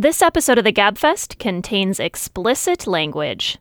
This episode of the Gabfest contains explicit language.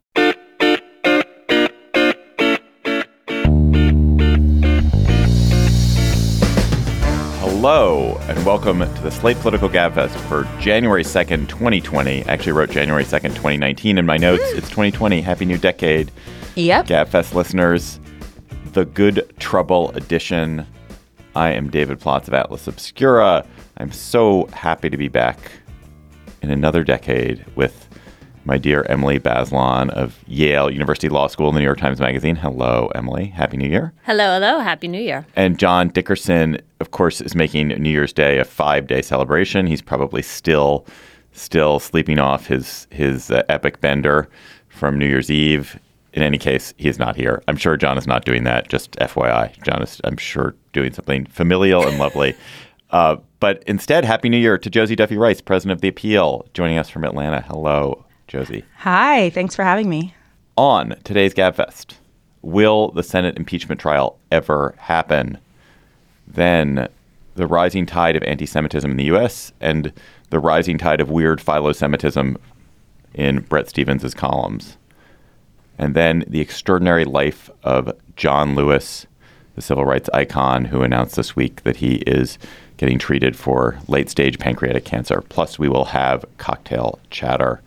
Hello, and welcome to the Slate Political Gabfest for January 2nd, 2020. I actually wrote January 2nd, 2019 in my notes. It's 2020. Happy New Decade. Yep. Gabfest listeners, the Good Trouble edition. I am David Plotz of Atlas Obscura. I'm so happy to be back in another decade with my dear Emily Bazelon of Yale University Law School and the New York Times Magazine. Hello, Emily. Happy New Year. Hello. Happy New Year. And John Dickerson, of course, is making New Year's Day a 5-day celebration. He's probably still sleeping off his epic bender from New Year's Eve. In any case, he is not here. I'm sure John is not doing that. Just FYI, John is, I'm sure, doing something familial and lovely. But instead, Happy New Year to Josie Duffy Rice, president of The Appeal, joining us from Atlanta. Hello, Josie. Hi, thanks for having me. On today's Gabfest, will the Senate impeachment trial ever happen? Then the rising tide of anti-Semitism in the U.S. and the rising tide of weird philo-Semitism in Bret Stephens' columns. And then the extraordinary life of John Lewis, the civil rights icon who announced this week that he is getting treated for late-stage pancreatic cancer. Plus, we will have cocktail chatter.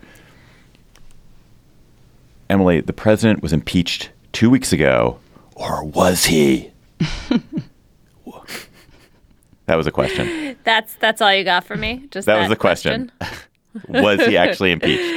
Emily, the president was impeached 2 weeks ago, or was he? That was a question. That's all you got for me? Just that was the question. Was he actually impeached?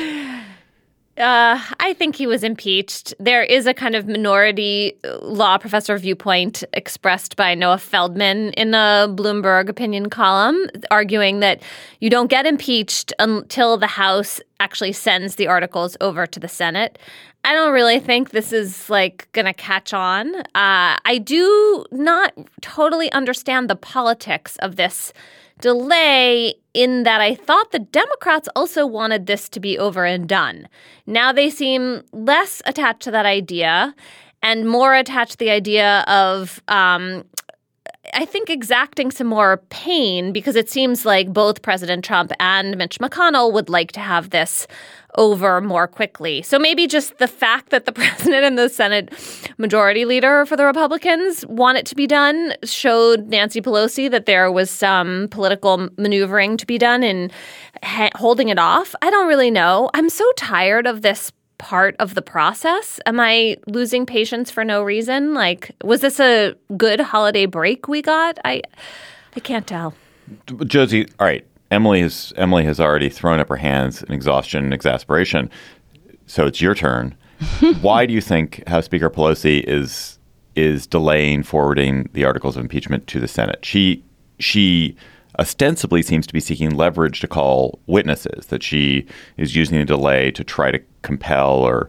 I think he was impeached. There is a kind of minority law professor viewpoint expressed by Noah Feldman in a Bloomberg opinion column, arguing that you don't get impeached until the House actually sends the articles over to the Senate. I don't really think this is going to catch on. I do not totally understand the politics of this delay, in that I thought the Democrats also wanted this to be over and done. Now they seem less attached to that idea and more attached to the idea of, I think, exacting some more pain, because it seems like both President Trump and Mitch McConnell would like to have this over more quickly. So maybe just the fact that the president and the Senate majority leader for the Republicans want it to be done showed Nancy Pelosi that there was some political maneuvering to be done in holding it off. I don't really know. I'm so tired of this part of the process. Am I losing patience for no reason? Was this a good holiday break we got? I can't tell. Josie, all right. Emily has already thrown up her hands in exhaustion and exasperation. So it's your turn. Why do you think House Speaker Pelosi is delaying forwarding the articles of impeachment to the Senate? She ostensibly seems to be seeking leverage to call witnesses, that she is using a delay to try to compel or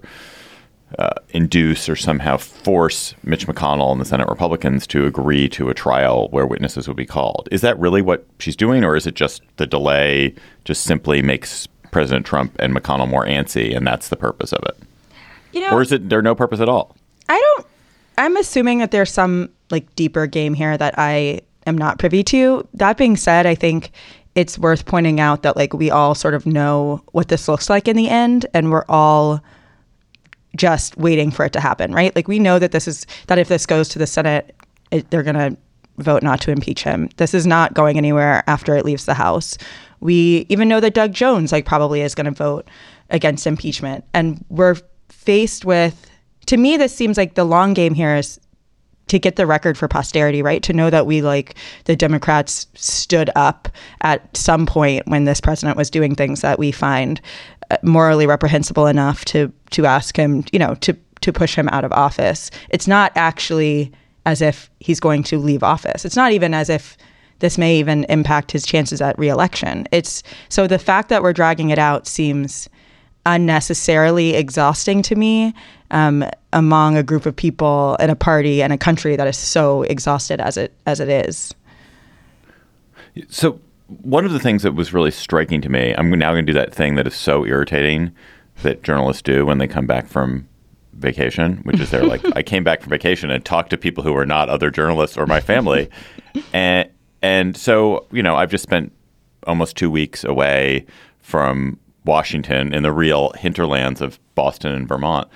induce or somehow force Mitch McConnell and the Senate Republicans to agree to a trial where witnesses will be called. Is that really what she's doing, or is it just the delay just simply makes President Trump and McConnell more antsy, and that's the purpose of it? Or is there no purpose at all? I'm assuming that there's some deeper game here that I am not privy to. That being said, I think it's worth pointing out that we all sort of know what this looks like in the end, and we're all just waiting for it to happen, right? We know that that if this goes to the Senate, they're going to vote not to impeach him. This is not going anywhere after it leaves the House. We even know that Doug Jones probably is going to vote against impeachment. And we're faced with, to me, this seems like the long game here is to get the record for posterity, right? To know that we, the Democrats, stood up at some point when this president was doing things that we find morally reprehensible enough to ask him, to push him out of office. It's not actually as if he's going to leave office. It's not even as if this may even impact his chances at re-election. So the fact that we're dragging it out seems unnecessarily exhausting to me, among a group of people in a party and a country that is so exhausted as it is. So one of the things that was really striking to me, I'm now going to do that thing that is so irritating that journalists do when they come back from vacation, which is I came back from vacation and talked to people who are not other journalists or my family. And so, I've just spent almost 2 weeks away from Washington in the real hinterlands of Boston and Vermont.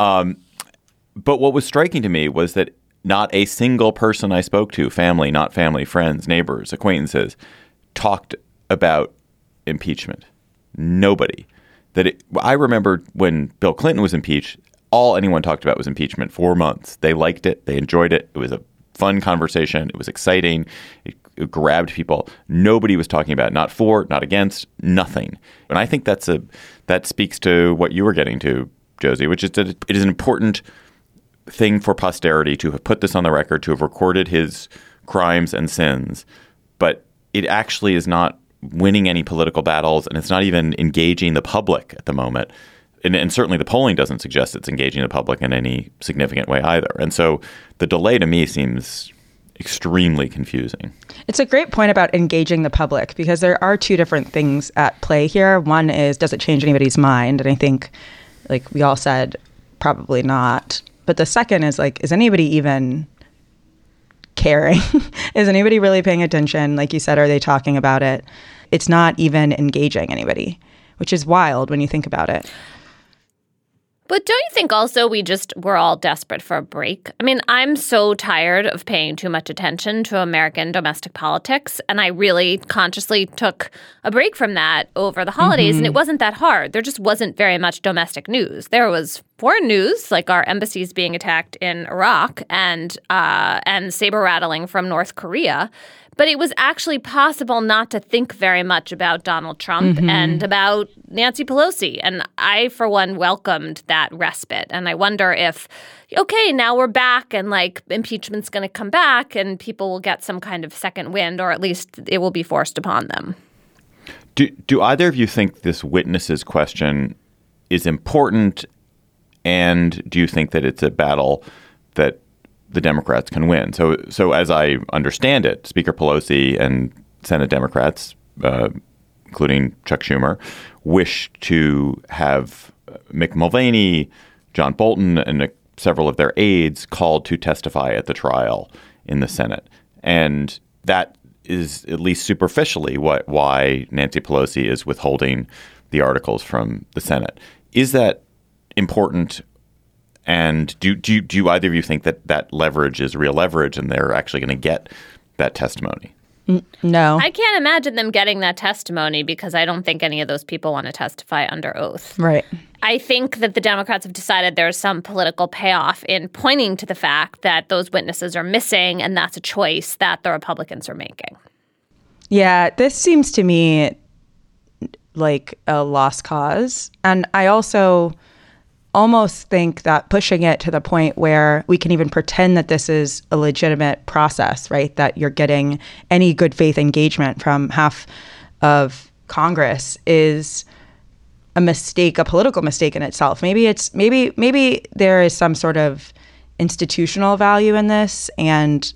But what was striking to me was that not a single person I spoke to, family, not family, friends, neighbors, acquaintances, talked about impeachment. Nobody. I remember when Bill Clinton was impeached, all anyone talked about was impeachment. 4 months. They liked it. They enjoyed it. It was a fun conversation. It was exciting. It grabbed people. Nobody was talking about it. Not for, not against, nothing. And I think that speaks to what you were getting to, Josie, which is that it is an important thing for posterity to have put this on the record, to have recorded his crimes and sins. But it actually is not winning any political battles, and it's not even engaging the public at the moment. And certainly the polling doesn't suggest it's engaging the public in any significant way either. And so the delay to me seems extremely confusing. It's a great point about engaging the public, because there are two different things at play here. One is, does it change anybody's mind? And I think, like we all said, probably not. But the second is, like, is anybody even caring? Is anybody really paying attention? Like you said, are they talking about it? It's not even engaging anybody, which is wild when you think about it. But don't you think also we're all desperate for a break? I mean, I'm so tired of paying too much attention to American domestic politics. And I really consciously took a break from that over the holidays. And it wasn't that hard. There just wasn't very much domestic news. There was foreign news, like our embassies being attacked in Iraq and saber rattling from North Korea. But it was actually possible not to think very much about Donald Trump and about Nancy Pelosi. And I, for one, welcomed that respite. And I wonder if, okay, now we're back and like impeachment's going to come back and people will get some kind of second wind, or at least it will be forced upon them. Do either of you think this witnesses question is important? And do you think that it's a battle that the Democrats can win? So as I understand it, Speaker Pelosi and Senate Democrats, including Chuck Schumer, wish to have Mick Mulvaney, John Bolton, and several of their aides called to testify at the trial in the Senate. And that is, at least superficially, why Nancy Pelosi is withholding the articles from the Senate. Is that important? And do either of you think that leverage is real leverage and they're actually going to get that testimony? No. I can't imagine them getting that testimony because I don't think any of those people want to testify under oath. Right. I think that the Democrats have decided there's some political payoff in pointing to the fact that those witnesses are missing, and that's a choice that the Republicans are making. Yeah, this seems to me like a lost cause. And I also almost think that pushing it to the point where we can even pretend that this is a legitimate process, right? That you're getting any good faith engagement from half of Congress is a mistake, a political mistake in itself. Maybe there is some sort of institutional value in this and,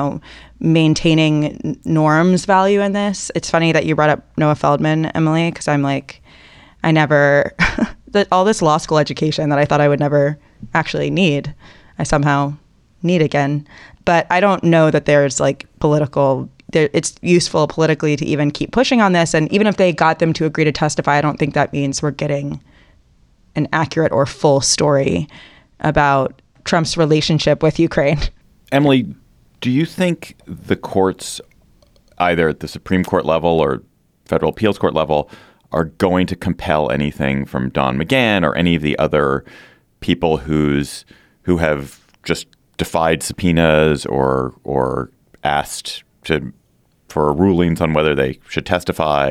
maintaining norms value in this. It's funny that you brought up Noah Feldman, Emily, because I'm like, I never... all this law school education that I thought I would never actually need, I somehow need again. But I don't know that there's like it's useful politically to even keep pushing on this. And even if they got them to agree to testify, I don't think that means we're getting an accurate or full story about Trump's relationship with Ukraine. Emily, do you think the courts, either at the Supreme Court level or federal appeals court level, are going to compel anything from Don McGahn or any of the other people who have just defied subpoenas or asked for rulings on whether they should testify?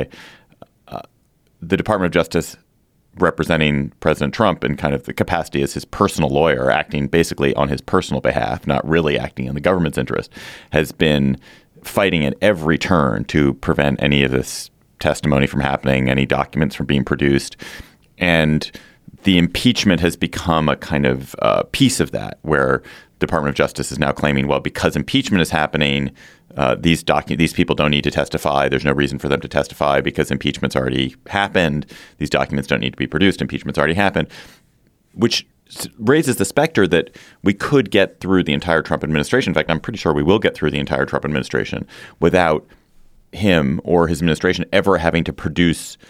The Department of Justice, representing President Trump in kind of the capacity as his personal lawyer, acting basically on his personal behalf, not really acting in the government's interest, has been fighting at every turn to prevent any of this testimony from happening, any documents from being produced. And the impeachment has become a kind of piece of that, where the Department of Justice is now claiming, well, because impeachment is happening, these people don't need to testify. There's no reason for them to testify because impeachment's already happened. These documents don't need to be produced. Impeachment's already happened, which raises the specter that we could get through the entire Trump administration. In fact, I'm pretty sure we will get through the entire Trump administration without him or his administration ever having to produce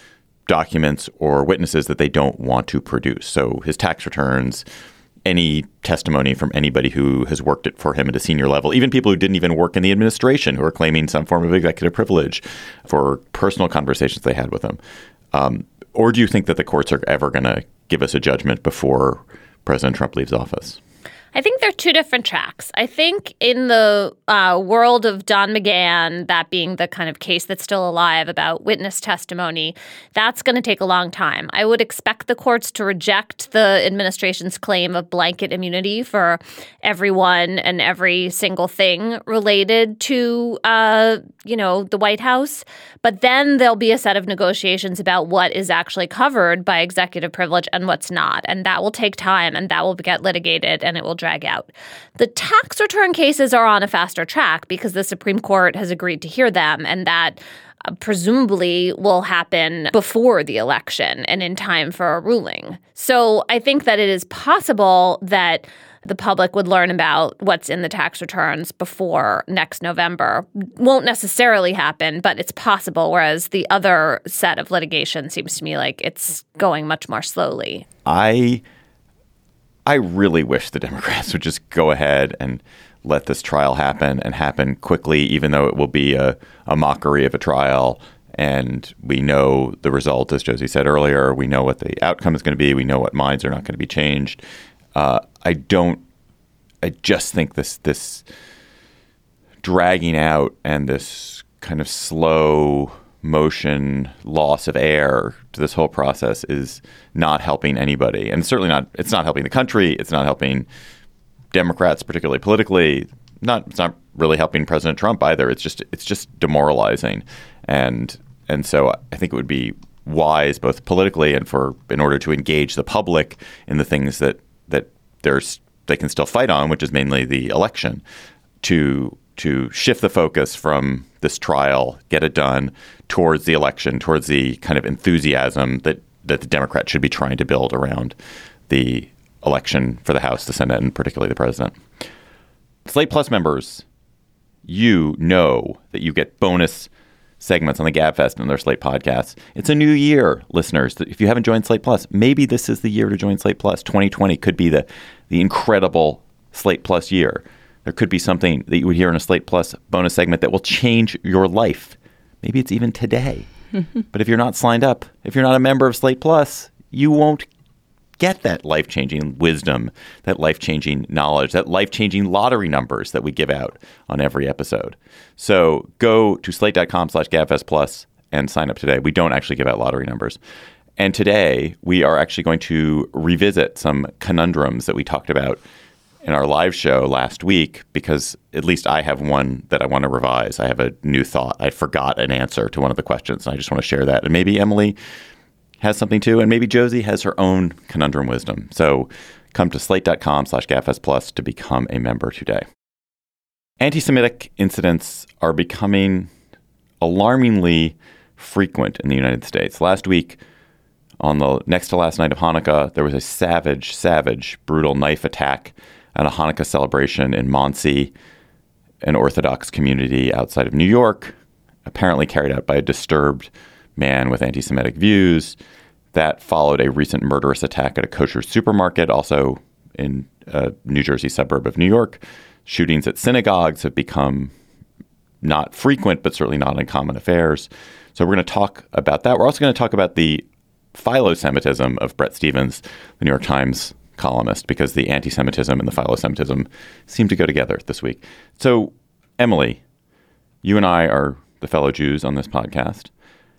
documents or witnesses that they don't want to produce. So his tax returns, any testimony from anybody who has worked it for him at a senior level, even people who didn't even work in the administration who are claiming some form of executive privilege for personal conversations they had with him. Or do you think that the courts are ever going to give us a judgment before President Trump leaves office? I think they're two different tracks. I think in the world of Don McGahn, that being the kind of case that's still alive about witness testimony, that's going to take a long time. I would expect the courts to reject the administration's claim of blanket immunity for everyone and every single thing related to, the White House. But then there'll be a set of negotiations about what is actually covered by executive privilege and what's not. And that will take time and that will get litigated and it will drag out. The tax return cases are on a faster track because the Supreme Court has agreed to hear them, and that presumably will happen before the election and in time for a ruling. So I think that it is possible that the public would learn about what's in the tax returns before next November. Won't necessarily happen, but it's possible, whereas the other set of litigation seems to me like it's going much more slowly. I really wish the Democrats would just go ahead and let this trial happen and happen quickly, even though it will be a mockery of a trial. And we know the result, as Josie said earlier. We know what the outcome is going to be. We know what minds are not going to be changed. I just think this dragging out and this kind of slow motion loss of air to this whole process is not helping anybody. And certainly it's not helping the country. It's not helping Democrats, particularly politically. It's not really helping President Trump either. It's just demoralizing. And so I think it would be wise, both politically and in order to engage the public in the things that they can still fight on, which is mainly the election, to shift the focus from this trial, get it done, towards the election, towards the kind of enthusiasm that the Democrats should be trying to build around the election for the House, the Senate, and particularly the president. Slate Plus members, you know that you get bonus segments on the GabFest and their Slate podcasts. It's a new year, listeners. If you haven't joined Slate Plus, maybe this is the year to join Slate Plus. 2020 could be the incredible Slate Plus year. There could be something that you would hear in a Slate Plus bonus segment that will change your life. Maybe it's even today. But if you're not signed up, if you're not a member of Slate Plus, you won't get that life-changing wisdom, that life-changing knowledge, that life-changing lottery numbers that we give out on every episode. So go to slate.com/GabFestPlus and sign up today. We don't actually give out lottery numbers. And today we are actually going to revisit some conundrums that we talked about in our live show last week, because at least I have one that I want to revise. I have a new thought. I forgot an answer to one of the questions, and I just want to share that. And maybe Emily has something too, and maybe Josie has her own conundrum wisdom. So come to slate.com/GabFestPlus to become a member today. Anti-Semitic incidents are becoming alarmingly frequent in the United States. Last week, on the next to last night of Hanukkah, there was a savage, brutal knife attack at a Hanukkah celebration in Monsey, an Orthodox community outside of New York, apparently carried out by a disturbed man with anti-Semitic views. That followed a recent murderous attack at a kosher supermarket, also in a New Jersey suburb of New York. Shootings at synagogues have become not frequent, but certainly not uncommon affairs. So we're going to talk about that. We're also going to talk about the philo-Semitism of Bret Stephens, the New York Times columnist, because the anti-Semitism and the philo-Semitism seem to go together this week. So, Emily, you and I are the fellow Jews on this podcast.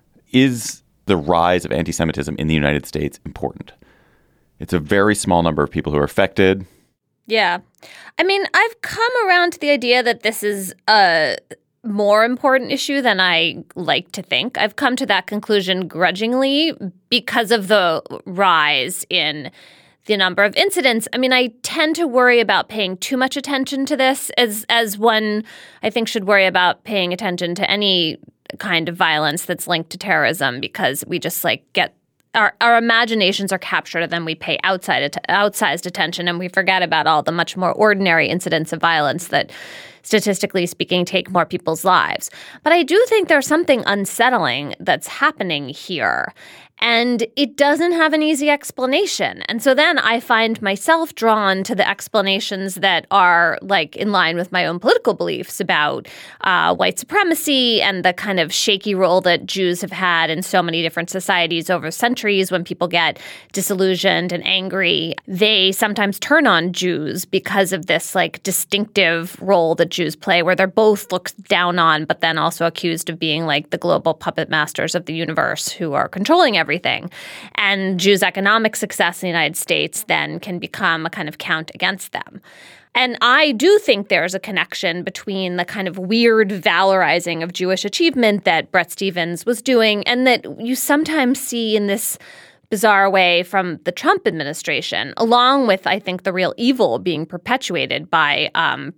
Is the rise of anti-Semitism in the United States important? It's a very small number of people who are affected. Yeah. I mean, I've come around to the idea that this is a more important issue than I like to think. I've come to that conclusion grudgingly because of the rise in the number of incidents. I mean, I tend to worry about paying too much attention to this as one, I think, should worry about paying attention to any kind of violence that's linked to terrorism, because we just get our imaginations are captured and then we pay outsized attention and we forget about all the much more ordinary incidents of violence that, statistically speaking, take more people's lives. But I do think there's something unsettling that's happening here. And it doesn't have an easy explanation. And so then I find myself drawn to the explanations that are like in line with my own political beliefs about white supremacy and the kind of shaky role that Jews have had in so many different societies over centuries. When people get disillusioned and angry, they sometimes turn on Jews because of this like distinctive role that Jews play, where they're both looked down on, but then also accused of being like the global puppet masters of the universe who are controlling everything. And Jews' economic success in the United States then can become a kind of count against them. And I do think there's a connection between the kind of weird valorizing of Jewish achievement that Bret Stephens was doing and that you sometimes see in this bizarre way from the Trump administration, along with, I think, the real evil being perpetuated by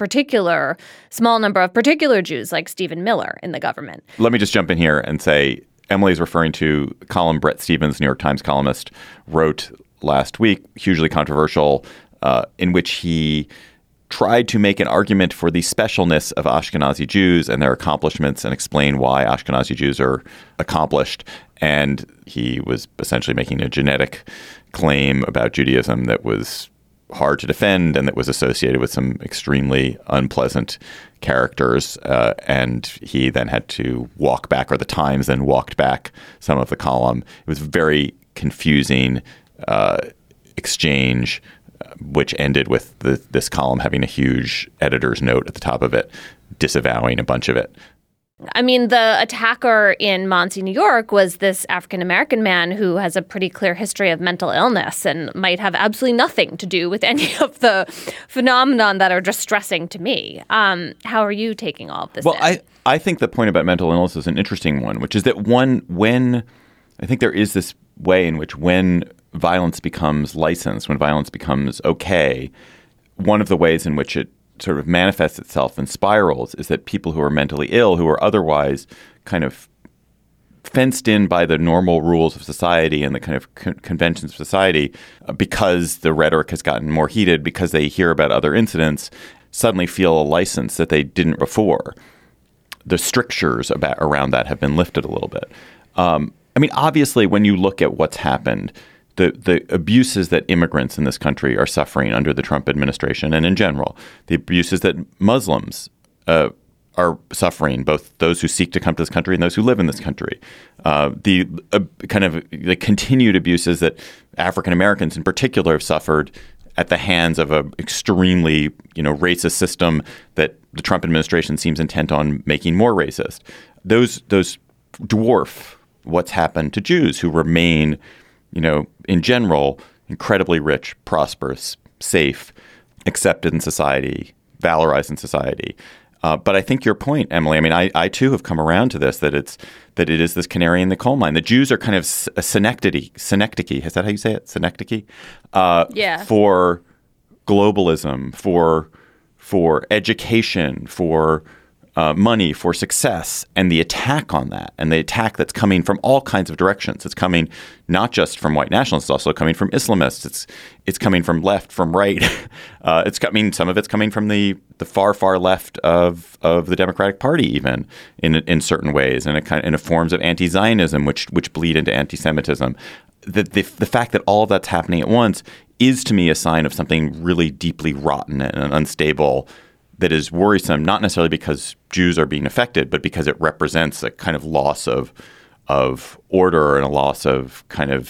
small number of particular Jews like Stephen Miller in the government. Let me just jump in here and say Emily is referring to a column Bret Stephens, New York Times columnist, wrote last week, hugely controversial, in which he tried to make an argument for the specialness of Ashkenazi Jews and their accomplishments and explain why Ashkenazi Jews are accomplished. And he was essentially making a genetic claim about Judaism that was hard to defend and that was associated with some extremely unpleasant characters. And he then had to walk back, or the Times then walked back some of the column. It was a very confusing exchange, which ended with this column having a huge editor's note at the top of it, disavowing a bunch of it. I mean, the attacker in Monsey, New York, was this African-American man who has a pretty clear history of mental illness and might have absolutely nothing to do with any of the phenomenon that are distressing to me. How are you taking all of this? Well, I think the point about mental illness is an interesting one, which is that when I think there is this way in which when violence becomes licensed, when violence becomes okay, one of the ways in which it sort of manifests itself in spirals is that people who are mentally ill, who are otherwise kind of fenced in by the normal rules of society and the kind of conventions of society, because the rhetoric has gotten more heated, because they hear about other incidents, suddenly feel a license that they didn't before. The strictures around that have been lifted a little bit. I mean, obviously, when you look at what's happened, the abuses that immigrants in this country are suffering under the Trump administration and in general, the abuses that Muslims are suffering, both those who seek to come to this country and those who live in this country, the continued abuses that African Americans in particular have suffered at the hands of an extremely, racist system that the Trump administration seems intent on making more racist. Those dwarf what's happened to Jews who remain, in general, incredibly rich, prosperous, safe, accepted in society, valorized in society. But I think your point, Emily, I mean, I too have come around to this, that it is this canary in the coal mine. The Jews are kind of a synecdoche. Is that how you say it? Synecdoche? Yeah. For globalism, for education, for money, for success, and the attack on that, and the attack that's coming from all kinds of directions. It's coming not just from white nationalists, it's also coming from Islamists. It's coming from left, from right. Some of it's coming from the far left of the Democratic Party, even in certain ways, and in forms of anti-Zionism, which bleed into anti-Semitism. The fact that all of that's happening at once is, to me, a sign of something really deeply rotten and unstable that is worrisome, not necessarily because Jews are being affected, but because it represents a kind of loss of order and a loss of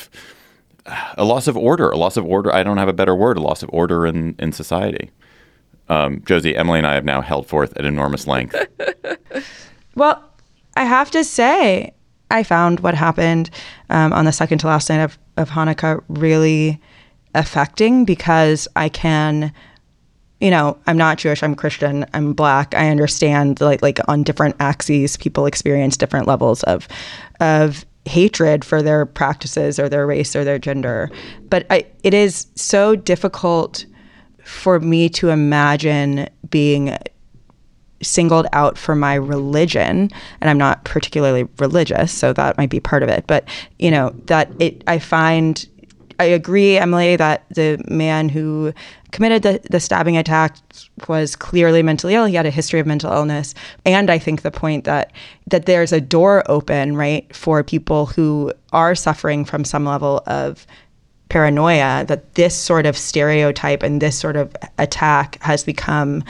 order. I don't have a better word. A loss of order in society. Josie, Emily, and I have now held forth at enormous length. Well, I have to say, I found what happened on the second to last night of Hanukkah really affecting, because I can. I'm not Jewish, I'm Christian, I'm Black. I understand like on different axes, people experience different levels of hatred for their practices or their race or their gender. But it is so difficult for me to imagine being singled out for my religion. And I'm not particularly religious, so that might be part of it. But, I find I agree, Emily, that the man who committed the stabbing attack was clearly mentally ill. He had a history of mental illness. And I think the point that there's a door open, right, for people who are suffering from some level of paranoia, that this sort of stereotype and this sort of attack has become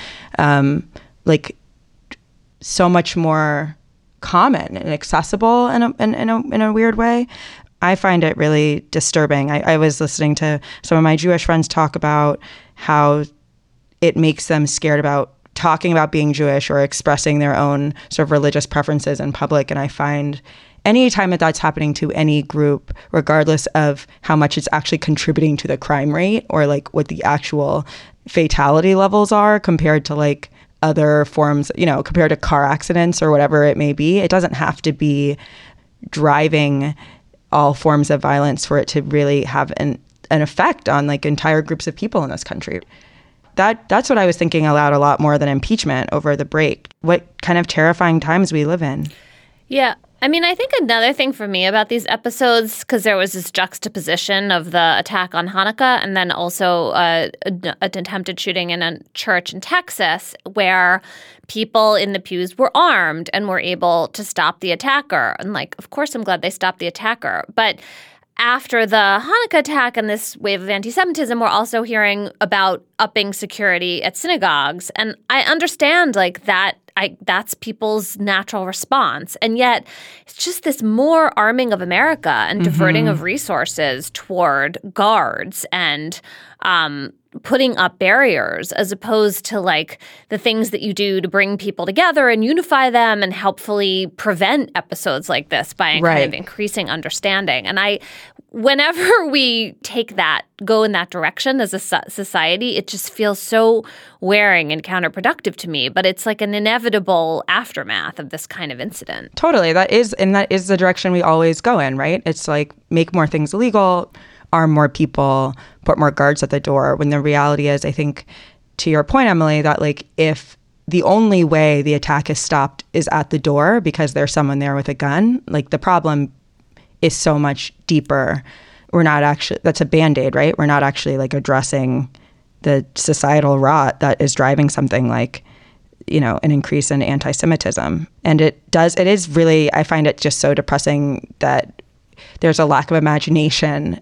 like so much more common and accessible in a weird way. I find it really disturbing. I was listening to some of my Jewish friends talk about how it makes them scared about talking about being Jewish or expressing their own sort of religious preferences in public. And I find any time that that's happening to any group, regardless of how much it's actually contributing to the crime rate or like what the actual fatality levels are compared to like other forms, compared to car accidents or whatever it may be, it doesn't have to be driving all forms of violence for it to really have an effect on like entire groups of people in this country. That's what I was thinking aloud a lot more than impeachment over the break. What kind of terrifying times we live in. Yeah. I mean, I think another thing for me about these episodes, because there was this juxtaposition of the attack on Hanukkah and then also an attempted shooting in a church in Texas where people in the pews were armed and were able to stop the attacker. And like, of course, I'm glad they stopped the attacker. But after the Hanukkah attack and this wave of anti-Semitism, we're also hearing about upping security at synagogues. And I understand like that's people's natural response. And yet it's just this more arming of America and diverting of resources toward guards and putting up barriers as opposed to like the things that you do to bring people together and unify them and helpfully prevent episodes like this by kind of increasing understanding. And whenever we go in that direction as a society, it just feels so wearing and counterproductive to me. But it's like an inevitable aftermath of this kind of incident. Totally. That is the direction we always go in, right? It's like make more things illegal, arm more people, put more guards at the door. When the reality is, I think, to your point, Emily, that like if the only way the attack is stopped is at the door because there's someone there with a gun, like the problem is so much deeper. That's a Band-Aid, right? We're not actually like addressing the societal rot that is driving something like, an increase in anti-Semitism. And it is really, I find it just so depressing that there's a lack of imagination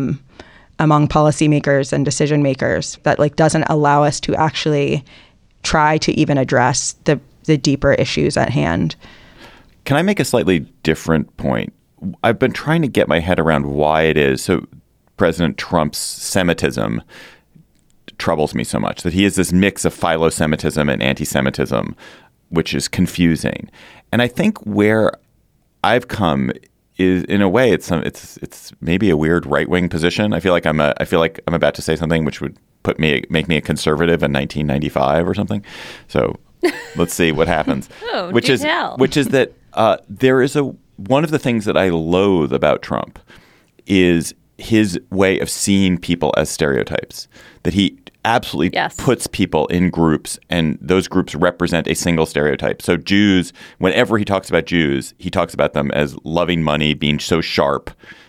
among policymakers and decision makers that like doesn't allow us to actually try to even address the deeper issues at hand. Can I make a slightly different point? I've been trying to get my head around why it is so President Trump's Semitism troubles me so much, that he is this mix of philo-Semitism and anti-Semitism, which is confusing. And I think where I've come is, in a way, it's maybe a weird right-wing position. I feel like I'm about to say something which would make me a conservative in 1995 or something. So let's see what happens. Which is that there is one of the things that I loathe about Trump is his way of seeing people as stereotypes, that he absolutely puts people in groups and those groups represent a single stereotype. So Jews, whenever he talks about Jews, he talks about them as loving money, being so sharp.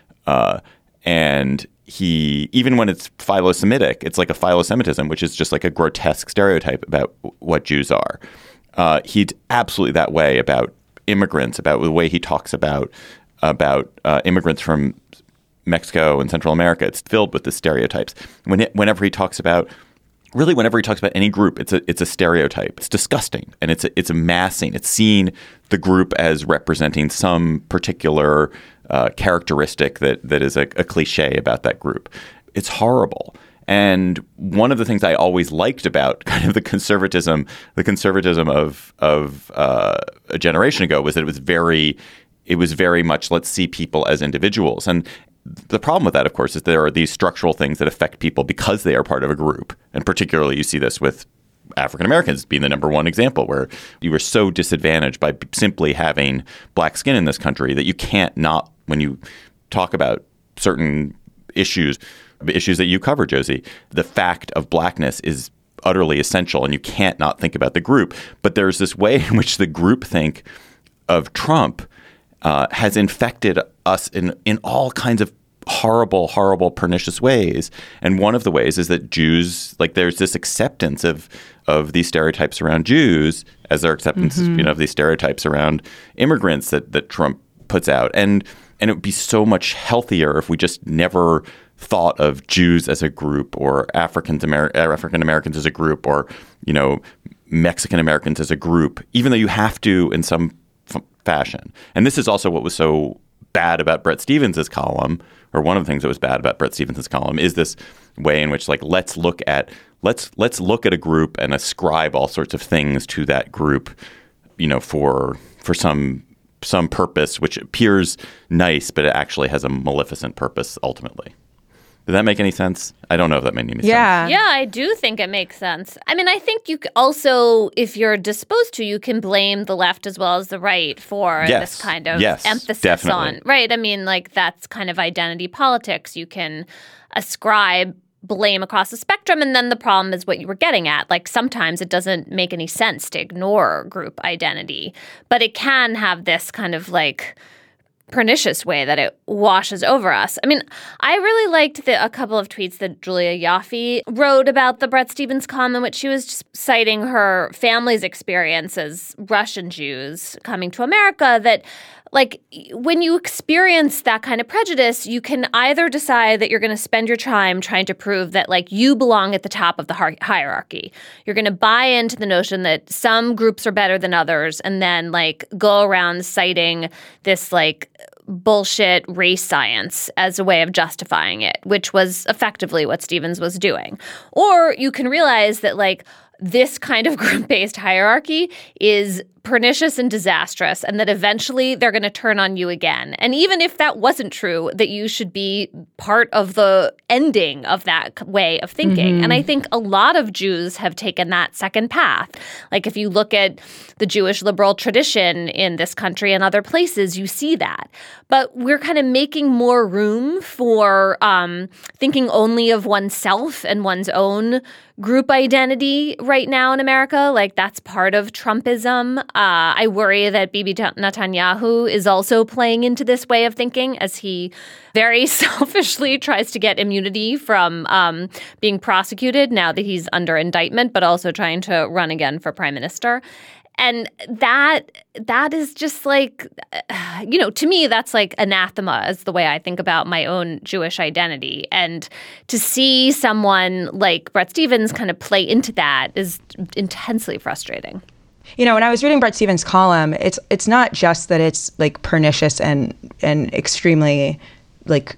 And he, even when it's philo-Semitic, it's like a philo-Semitism, which is just like a grotesque stereotype about what Jews are. He's absolutely that way about immigrants, about the way he talks about immigrants from Mexico and Central America. It's filled with the stereotypes. Whenever he talks about any group, it's a stereotype. It's disgusting, and it's amassing. It's seeing the group as representing some particular characteristic that is a cliche about that group. It's horrible. And one of the things I always liked about kind of the conservatism of a generation ago was that it was very much, let's see people as individuals. And the problem with that, of course, is there are these structural things that affect people because they are part of a group. And particularly you see this with African Americans being the number one example, where you were so disadvantaged by simply having black skin in this country that you can't not, when you talk about certain issues that you cover, Josie, the fact of blackness is utterly essential and you can't not think about the group. But there's this way in which the groupthink of Trump has infected us in all kinds of horrible, horrible, pernicious ways. And one of the ways is that Jews, like there's this acceptance of these stereotypes around Jews as their acceptance of these stereotypes around immigrants that Trump puts out. And it would be so much healthier if we just never thought of Jews as a group or African Americans as a group or, Mexican Americans as a group, even though you have to in some fashion. And this is also what was so bad about Bret Stephens' column, or one of the things that was bad about Bret Stephens' column, is this way in which, like, let's look at a group and ascribe all sorts of things to that group, for some purpose which appears nice, but it actually has a maleficent purpose ultimately. Did that make any sense? I don't know if that made any sense. Yeah, I do think it makes sense. I mean, I think you also, if you're disposed to, you can blame the left as well as the right for this kind of emphasis on. Right. I mean, like, that's kind of identity politics. You can ascribe blame across the spectrum. And then the problem is what you were getting at. Like, sometimes it doesn't make any sense to ignore group identity, but it can have this kind of like pernicious way that it washes over us. I mean, I really liked a couple of tweets that Julia Yaffe wrote about the Bret Stephens column, in which she was just citing her family's experience as Russian Jews coming to America, that like when you experience that kind of prejudice, you can either decide that you're going to spend your time trying to prove that like you belong at the top of the hierarchy. You're going to buy into the notion that some groups are better than others, and then like go around citing this like bullshit race science as a way of justifying it, which was effectively what Stephens was doing. Or you can realize that like this kind of group-based hierarchy is pernicious and disastrous, and that eventually they're going to turn on you again. And even if that wasn't true, that you should be part of the ending of that way of thinking. And I think a lot of Jews have taken that second path. Like, if you look at the Jewish liberal tradition in this country and other places, you see that. But we're kind of making more room for thinking only of oneself and one's own group identity right now in America. Like, that's part of Trumpism. I worry that Bibi Netanyahu is also playing into this way of thinking as he very selfishly tries to get immunity from being prosecuted now that he's under indictment, but also trying to run again for prime minister. And that is just like, to me, that's like anathema is the way I think about my own Jewish identity. And to see someone like Bret Stephens kind of play into that is intensely frustrating. When I was reading Bret Stephens' column, it's not just that it's like pernicious and extremely like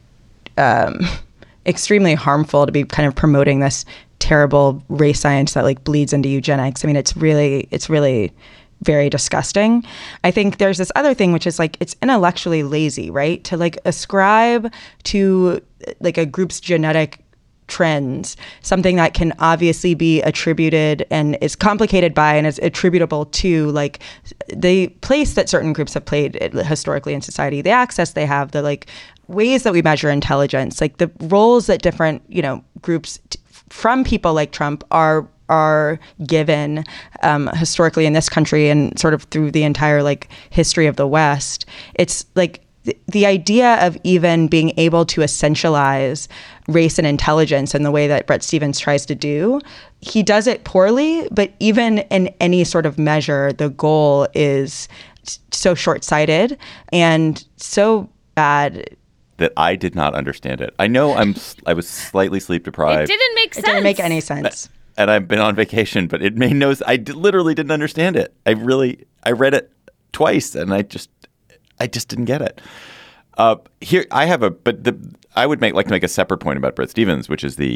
extremely harmful to be kind of promoting this terrible race science that like bleeds into eugenics. I mean, it's really very disgusting. I think there's this other thing, which is like it's intellectually lazy, right? To like ascribe to like a group's genetic trends, something that can obviously be attributed and is complicated by and is attributable to like the place that certain groups have played historically in society, the access they have, the like ways that we measure intelligence, like the roles that different, groups from people like Trump are given historically in this country and sort of through the entire like history of the West. It's like the idea of even being able to essentialize race and intelligence in the way that Bret Stephens tries to do, he does it poorly, but even in any sort of measure, the goal is so short-sighted and so bad that I did not understand it. I know I was slightly sleep deprived. It didn't make sense. It didn't make any sense. And I've been on vacation, but it made no sense. I literally didn't understand it. I read it twice, and I just didn't get it. Here I have I would like to make a separate point about Bret Stephens, which is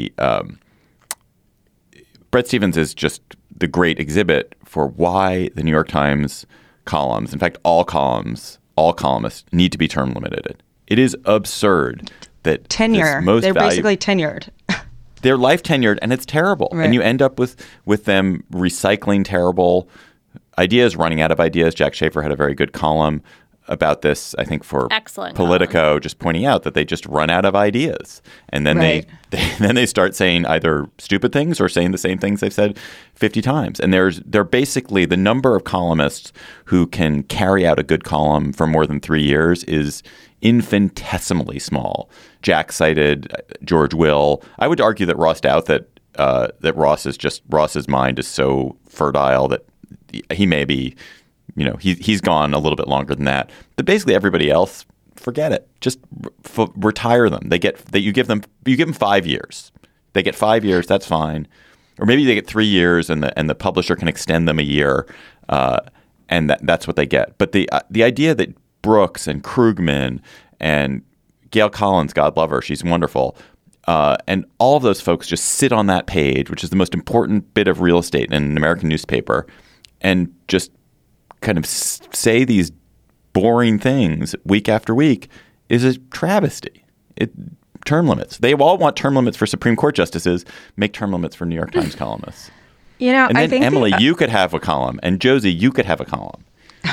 Bret Stephens is just the great exhibit for why the New York Times columns, in fact, all columnists need to be term limited. It is absurd that tenure. They're basically tenured. They're life tenured, and it's terrible. Right. And you end up with them recycling terrible ideas, running out of ideas. Jack Schaefer had a very good column about this, I think, for Excellent Politico, column. just pointing out that they just run out of ideas. And then they start saying either stupid things or saying the same things they've said 50 times. And they're basically the number of columnists who can carry out a good column for more than 3 years is infinitesimally small. Jack cited George Will. I would argue that Ross Doubt that Ross's mind is so fertile that he may be, he's gone a little bit longer than that. But basically everybody else, forget it. Just retire them. You give them 5 years. They get 5 years. That's fine. Or maybe they get 3 years and the publisher can extend them a year. And that's what they get. But the idea that Brooks and Krugman and Gail Collins, God love her, she's wonderful. And all of those folks just sit on that page, which is the most important bit of real estate in an American newspaper, and just kind of say these boring things week after week is a travesty. Term limits. They all want term limits for Supreme Court justices. Make term limits for New York Times columnists. And then I think Emily, you could have a column, and Josie, you could have a column.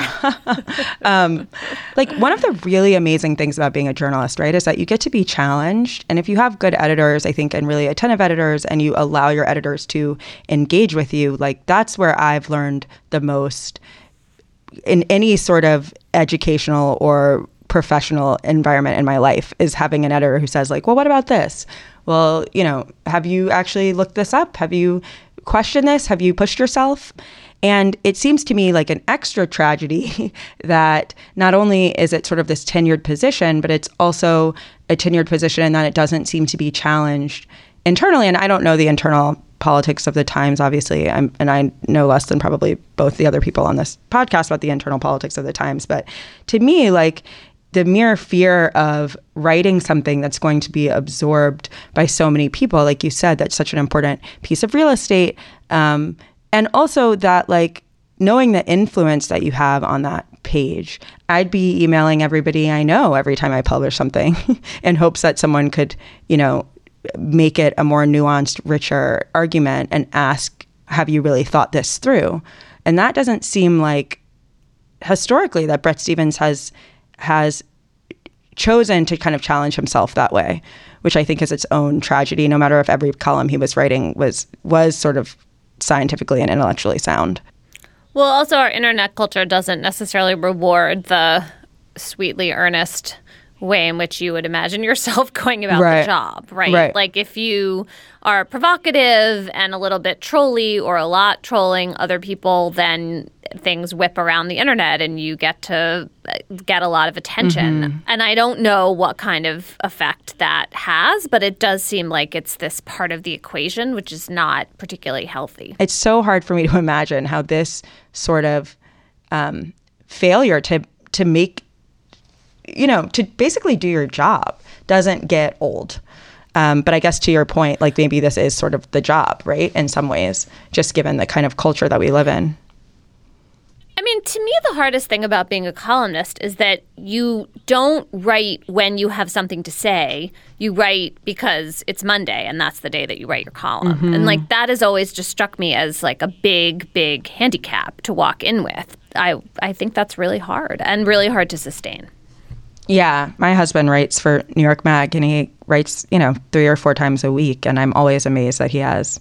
One of the really amazing things about being a journalist, right, is that you get to be challenged. And if you have good editors, I think, and really attentive editors, and you allow your editors to engage with you, that's where I've learned the most in any sort of educational or professional environment in my life, is having an editor who says, well, what about this? Well, have you actually looked this up? Have you questioned this? Have you pushed yourself? And it seems to me like an extra tragedy that not only is it sort of this tenured position, but it's also a tenured position in that it doesn't seem to be challenged internally. And I don't know the internal politics of the Times, obviously, and I know less than probably both the other people on this podcast about the internal politics of the Times. But to me, the mere fear of writing something that's going to be absorbed by so many people, like you said, that's such an important piece of real estate. And also that, knowing the influence that you have on that page, I'd be emailing everybody I know every time I publish something in hopes that someone could, make it a more nuanced, richer argument and ask, have you really thought this through? And that doesn't seem like historically that Bret Stephens has chosen to kind of challenge himself that way, which I think is its own tragedy, no matter if every column he was writing was sort of scientifically and intellectually sound. Well, also our internet culture doesn't necessarily reward the sweetly earnest way in which you would imagine yourself going about the job, right? If you are provocative and a little bit trolly or a lot trolling other people, then things whip around the internet and you get to get a lot of attention. Mm-hmm. And I don't know what kind of effect that has, but it does seem like it's this part of the equation, which is not particularly healthy. It's so hard for me to imagine how this sort of failure to make, to basically do your job doesn't get old. But I guess to your point, maybe this is sort of the job, right? In some ways, just given the kind of culture that we live in. I mean, to me, the hardest thing about being a columnist is that you don't write when you have something to say. You write because it's Monday, and that's the day that you write your column. Mm-hmm. And that has always just struck me as a big, big handicap to walk in with. I think that's really hard and really hard to sustain. Yeah, my husband writes for New York Mag, and he writes, 3 or 4 times a week, and I'm always amazed that he has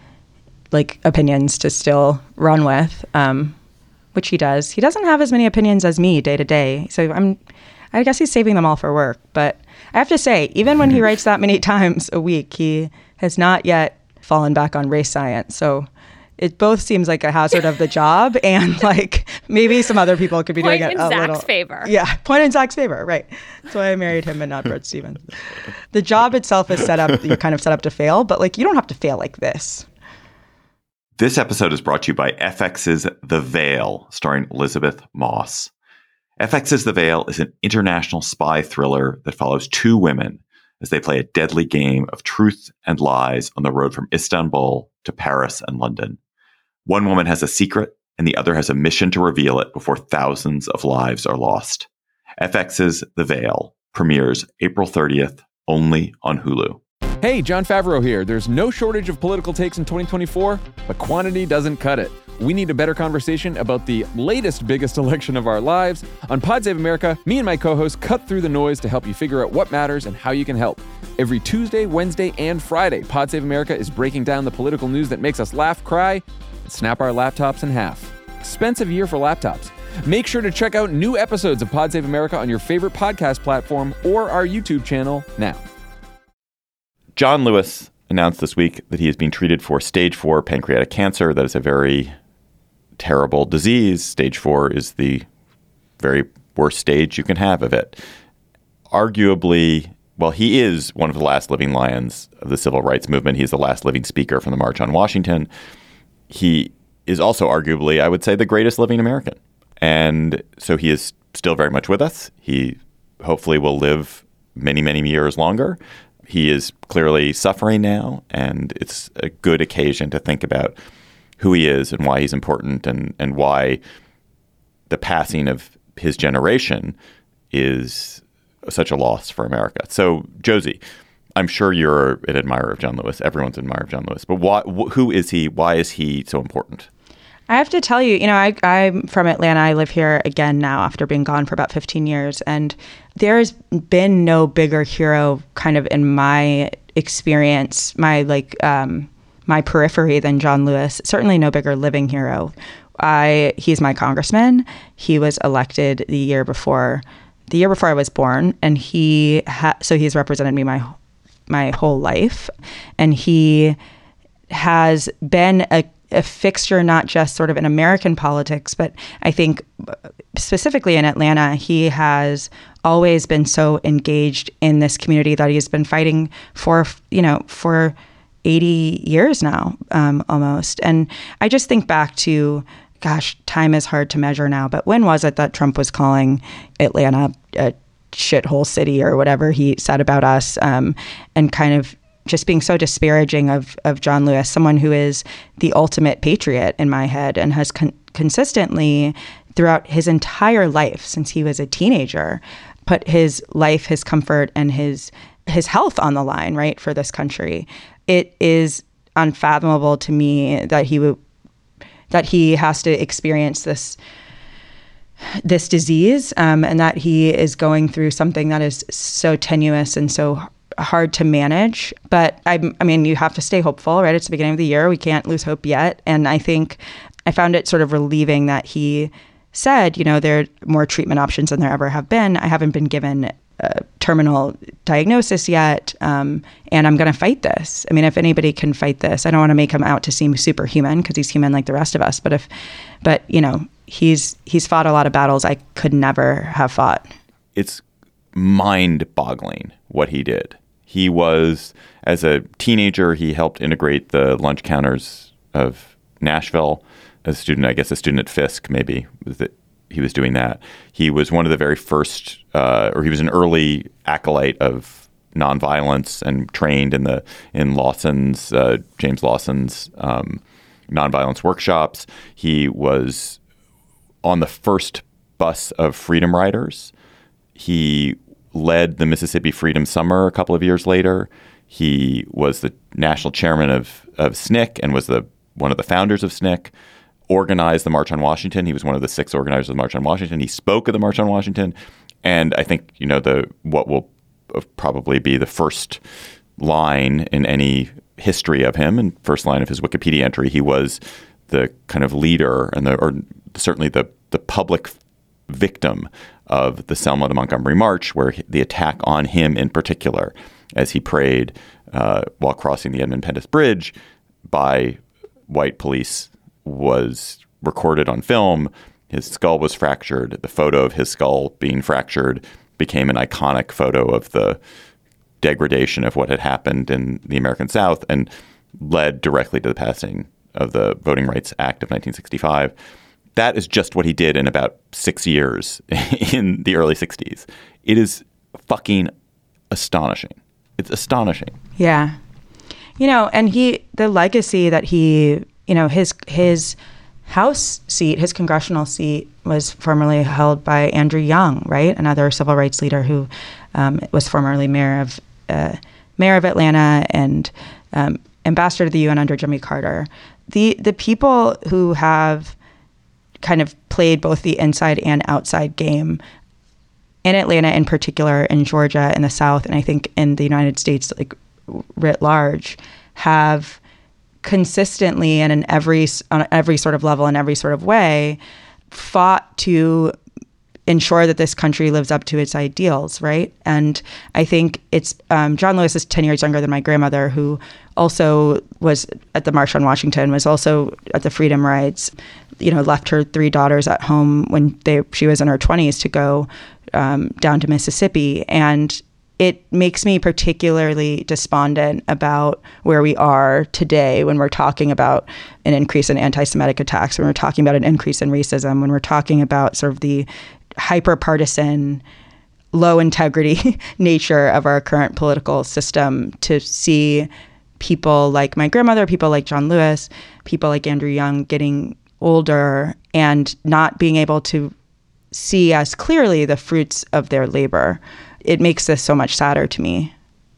opinions to still run with. Which he does. He doesn't have as many opinions as me day to day. So I guess he's saving them all for work. But I have to say, even when he writes that many times a week, he has not yet fallen back on race science. So it both seems like a hazard of the job, and maybe some other people could be doing it a little. Point in Zach's favor. Yeah, point in Zach's favor, right. That's why I married him and not Bret Stephens. The job itself is set up, you're kind of set up to fail, but you don't have to fail like this. This episode is brought to you by FX's The Veil, starring Elizabeth Moss. FX's The Veil is an international spy thriller that follows 2 women as they play a deadly game of truth and lies on the road from Istanbul to Paris and London. One woman has a secret, and the other has a mission to reveal it before thousands of lives are lost. FX's The Veil premieres April 30th, only on Hulu. Hey, Jon Favreau here. There's no shortage of political takes in 2024, but quantity doesn't cut it. we need a better conversation about the latest, biggest election of our lives. On Pod Save America, me and my co-hosts cut through the noise to help you figure out what matters and how you can help. Every Tuesday, Wednesday, and Friday, Pod Save America is breaking down the political news that makes us laugh, cry, and snap our laptops in half. Expensive year for laptops. Make sure to check out new episodes of Pod Save America on your favorite podcast platform or our YouTube channel now. John Lewis announced this week that he is being treated for stage 4 pancreatic cancer. That is a very terrible disease. Stage 4 is the very worst stage you can have of it. Arguably, well, he is one of the last living lions of the civil rights movement. He's the last living speaker from the March on Washington. He is also arguably, I would say, the greatest living American. And so he is still very much with us. He hopefully will live many, many years longer. He is clearly suffering now, and it's a good occasion to think about who he is and why he's important and why the passing of his generation is such a loss for America. So, Josie, I'm sure you're an admirer of John Lewis. Everyone's an admirer of John Lewis. But who is he? Why is he so important? I have to tell you, I'm from Atlanta. I live here again now after being gone for about 15 years. And there's been no bigger hero kind of in my experience, my periphery than John Lewis. Certainly no bigger living hero. He's my congressman. He was elected the year before I was born. And so he's represented me my whole life. And he has been a fixture, not just sort of in American politics, but I think specifically in Atlanta, he has always been so engaged in this community that he's been fighting for 80 years now, almost. And I just think back to, gosh, time is hard to measure now, but when was it that Trump was calling Atlanta a shithole city or whatever he said about us, and kind of just being so disparaging of John Lewis, someone who is the ultimate patriot in my head and has consistently throughout his entire life since he was a teenager put his life, his comfort, and his health on the line, right, for this country. It is unfathomable to me that he has to experience this disease, and that he is going through something that is so tenuous and so hard to manage. But I mean, you have to stay hopeful, right? It's the beginning of the year. We can't lose hope yet. And I think I found it sort of relieving that he said, there are more treatment options than there ever have been. I haven't been given a terminal diagnosis yet. And I'm going to fight this. I mean, if anybody can fight this, I don't want to make him out to seem superhuman because he's human like the rest of us. But he's fought a lot of battles I could never have fought. It's mind-boggling what he did. He was, as a teenager, he helped integrate the lunch counters of Nashville. As a student, I guess a student at Fisk, maybe, he was doing that. He was one of the very first, or he was an early acolyte of nonviolence and trained in Lawson's, James Lawson's nonviolence workshops. He was on the first bus of Freedom Riders. He led the Mississippi Freedom Summer a couple of years later. He was the national chairman of SNCC and was one of the founders of SNCC, organized the March on Washington. He was one of the 6 organizers of the March on Washington. He spoke at the March on Washington. And I think, what will probably be the first line in any history of him and first line of his Wikipedia entry, he was the kind of leader or certainly the public victim of the Selma to Montgomery March, where the attack on him in particular, as he prayed while crossing the Edmund Pettus Bridge by white police, was recorded on film. His skull was fractured. The photo of his skull being fractured became an iconic photo of the degradation of what had happened in the American South and led directly to the passing of the Voting Rights Act of 1965. That is just what he did in about 6 years in the early 60s. It is fucking astonishing. It's astonishing. Yeah. And the legacy that he, his House seat, his congressional seat was formerly held by Andrew Young, right? Another civil rights leader who was formerly mayor of Atlanta and ambassador to the UN under Jimmy Carter. the people who have kind of played both the inside and outside game in Atlanta in particular, in Georgia, in the South, and I think in the United States, like writ large, have consistently and on every sort of level, in every sort of way, fought to ensure that this country lives up to its ideals, right? And I think it's John Lewis is 10 years younger than my grandmother, who also was at the March on Washington, was also at the Freedom Rides, left her 3 daughters at home when she was in her 20s to go down to Mississippi. And it makes me particularly despondent about where we are today when we're talking about an increase in anti-Semitic attacks, when we're talking about an increase in racism, when we're talking about sort of the hyper-partisan, low-integrity nature of our current political system, to see people like my grandmother, people like John Lewis, people like Andrew Young getting older and not being able to see as clearly the fruits of their labor. It makes this so much sadder to me.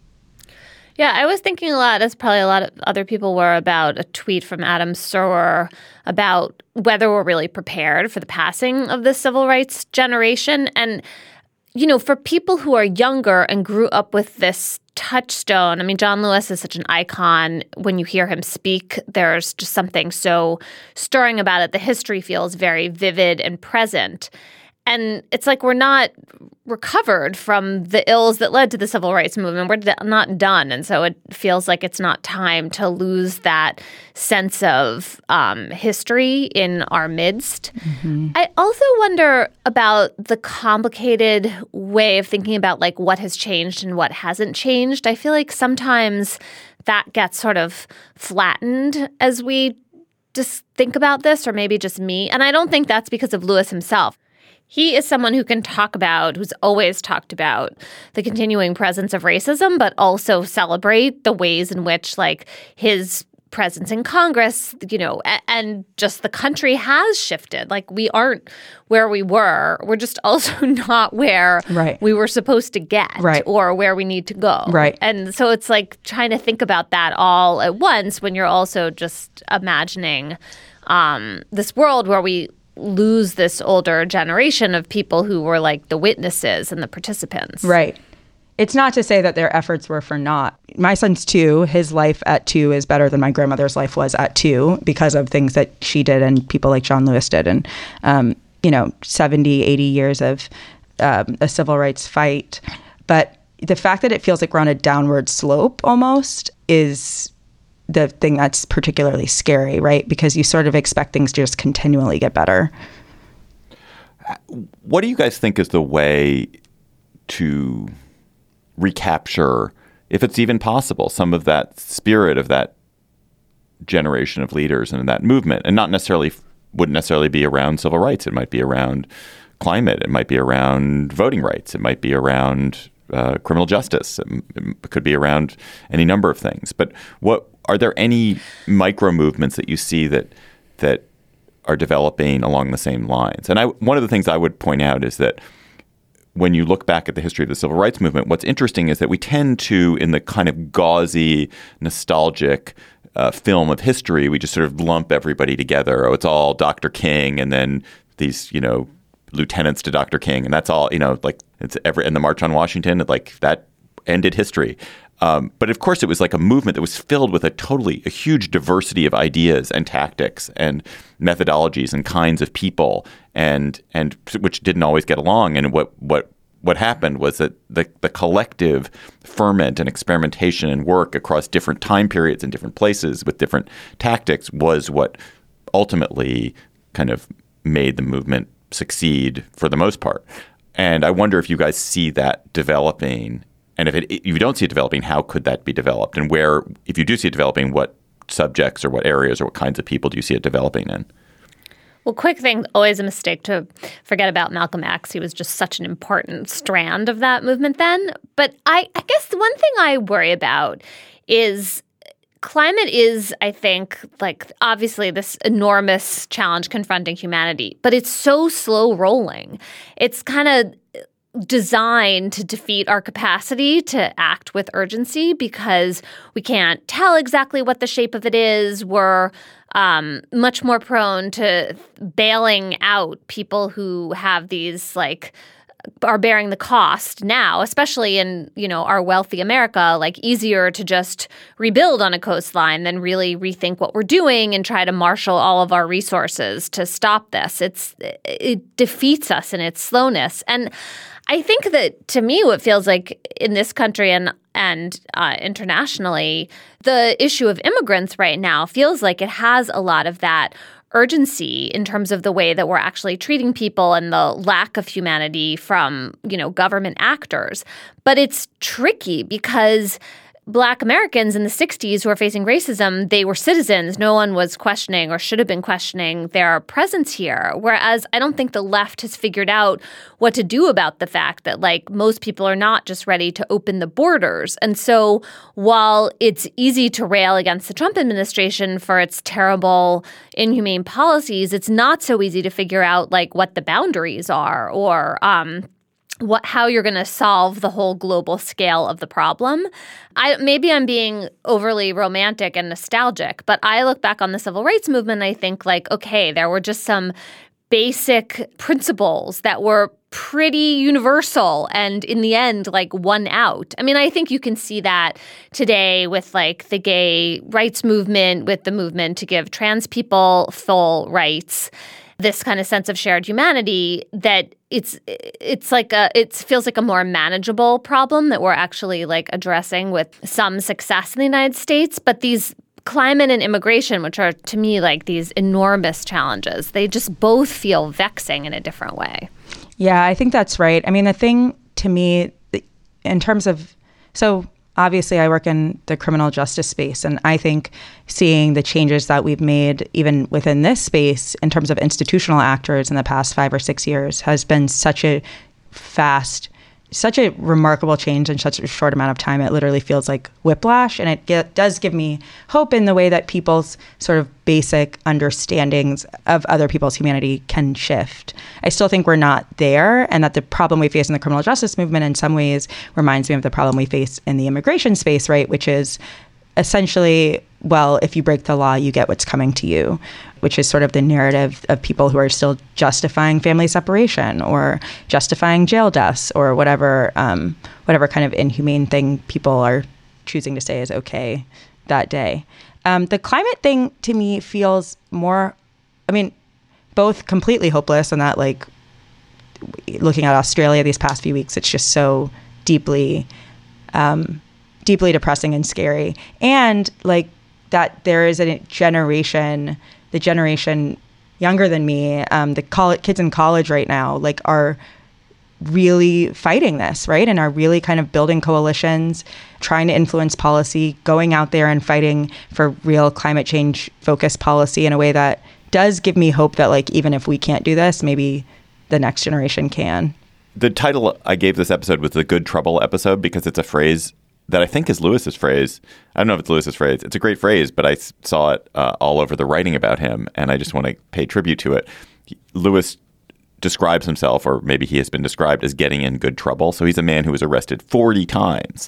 Yeah, I was thinking a lot, as probably a lot of other people were, about a tweet from Adam Serwer about whether we're really prepared for the passing of the civil rights generation. And, for people who are younger and grew up with this touchstone, I mean, John Lewis is such an icon. When you hear him speak, there's just something so stirring about it. The history feels very vivid and present. And it's like we're not recovered from the ills that led to the civil rights movement. We're not done. And so it feels like it's not time to lose that sense of history in our midst. Mm-hmm. I also wonder about the complicated way of thinking about like what has changed and what hasn't changed. I feel like sometimes that gets sort of flattened as we just think about this, or maybe just me. And I don't think that's because of Lewis himself. He is someone who can talk about, who's always talked about the continuing presence of racism, but also celebrate the ways in which, like, his presence in Congress, and just the country has shifted. Like, we aren't where we were. We're just also not where we were supposed to get or where we need to go. Right. And so it's like trying to think about that all at once when you're also just imagining this world where we lose this older generation of people who were like the witnesses and the participants. Right. It's not to say that their efforts were for naught. My son's 2. His life at 2 is better than my grandmother's life was at 2 because of things that she did and people like John Lewis did. And, 70, 80 years of a civil rights fight. But the fact that it feels like we're on a downward slope almost is the thing that's particularly scary, right? Because you sort of expect things to just continually get better. What do you guys think is the way to recapture, if it's even possible, some of that spirit of that generation of leaders and that movement? And wouldn't necessarily be around civil rights. It might be around climate. It might be around voting rights. It might be around criminal justice. It could be around any number of things. But are there any micro movements that you see that are developing along the same lines? And one of the things I would point out is that when you look back at the history of the civil rights movement, what's interesting is that we tend to, in the kind of gauzy, nostalgic film of history, we just sort of lump everybody together. Oh, it's all Dr. King, and then these, lieutenants to Dr. King, and that's all, like it's and the March on Washington, like that ended history. But of course, it was like a movement that was filled with a huge diversity of ideas and tactics and methodologies and kinds of people, and which didn't always get along. And what happened was that the collective ferment and experimentation and work across different time periods and different places with different tactics was what ultimately kind of made the movement succeed for the most part. And I wonder if you guys see that developing. And if you don't see it developing, how could that be developed? And where, if you do see it developing, what subjects or what areas or what kinds of people do you see it developing in? Well, quick thing, always a mistake to forget about Malcolm X. He was just such an important strand of that movement then. But I guess the one thing I worry about is climate is, I think, like obviously this enormous challenge confronting humanity, but it's so slow rolling. It's kind of designed to defeat our capacity to act with urgency because we can't tell exactly what the shape of it is. We're much more prone to bailing out people who have these are bearing the cost now, especially in, our wealthy America, easier to just rebuild on a coastline than really rethink what we're doing and try to marshal all of our resources to stop this. It defeats us in its slowness. And I think that, to me, what feels like in this country and internationally, the issue of immigrants right now feels like it has a lot of that urgency in terms of the way that we're actually treating people and the lack of humanity from, government actors. But it's tricky because Black Americans in the 60s who were facing racism, they were citizens. No one was questioning or should have been questioning their presence here. Whereas I don't think the left has figured out what to do about the fact that, most people are not just ready to open the borders. And so while it's easy to rail against the Trump administration for its terrible, inhumane policies, it's not so easy to figure out, what the boundaries are or how you're going to solve the whole global scale of the problem. Maybe I'm being overly romantic and nostalgic, but I look back on the civil rights movement and I think okay, there were just some basic principles that were pretty universal and in the end won out. I mean, I think you can see that today with the gay rights movement, with the movement to give trans people full rights, this kind of sense of shared humanity that it feels like a more manageable problem that we're actually addressing with some success in the United States. But these climate and immigration, which are to me these enormous challenges, they just both feel vexing in a different way. Yeah, I think that's right. I mean, the thing to me in terms of obviously, I work in the criminal justice space, and I think seeing the changes that we've made even within this space in terms of institutional actors in the past 5 or 6 years has been such a remarkable change in such a short amount of time. It literally feels like whiplash, and it does give me hope in the way that people's sort of basic understandings of other people's humanity can shift. I still think we're not there, and that the problem we face in the criminal justice movement in some ways reminds me of the problem we face in the immigration space, right? Which is essentially, well, if you break the law, you get what's coming to you, which is sort of the narrative of people who are still justifying family separation or justifying jail deaths or whatever kind of inhumane thing people are choosing to say is okay that day. The climate thing to me feels more, both completely hopeless and that looking at Australia these past few weeks, it's just so deeply depressing and scary. And that there is a generation, the generation younger than me, kids in college right now, are really fighting this, right? And are really kind of building coalitions, trying to influence policy, going out there and fighting for real climate change focused policy in a way that does give me hope that even if we can't do this, maybe the next generation can. The title I gave this episode was the Good Trouble episode because it's a phrase that I think is Lewis's phrase. I don't know if it's Lewis's phrase. It's a great phrase, but I saw it all over the writing about him, and I just want to pay tribute to it. Lewis describes himself, or maybe he has been described as getting in good trouble. So he's a man who was arrested 40 times